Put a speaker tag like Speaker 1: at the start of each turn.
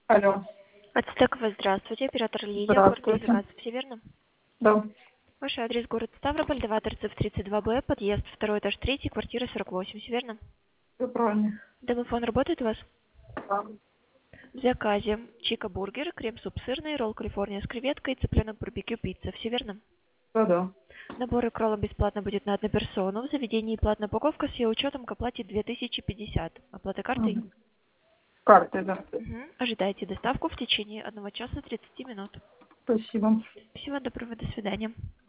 Speaker 1: Алло,
Speaker 2: Ацтекова, здравствуйте. Оператор Лидия, квартира
Speaker 1: здравствуйте.
Speaker 2: 12, все верно?
Speaker 1: Да,
Speaker 2: Ваш адрес город Ставрополь, 2 торцев 32Б, подъезд, второй этаж, 3, квартира 48, все верно?
Speaker 1: все правильно.
Speaker 2: Домофон работает у вас?
Speaker 1: Да,
Speaker 2: В заказе чика бургер, крем-суп сырный, ролл Калифорния с креветкой, цыпленок барбекю, пицца, все верно?
Speaker 1: да.
Speaker 2: Набор икролла бесплатно будет на одну персону. В заведении платная упаковка с ее учетом к оплате 2050. Оплата картой?
Speaker 1: Мгм. Карты, да.
Speaker 2: Мгм. Ожидайте доставку в течение 1 часа 30 минут.
Speaker 1: Спасибо.
Speaker 2: Всего доброго, до свидания.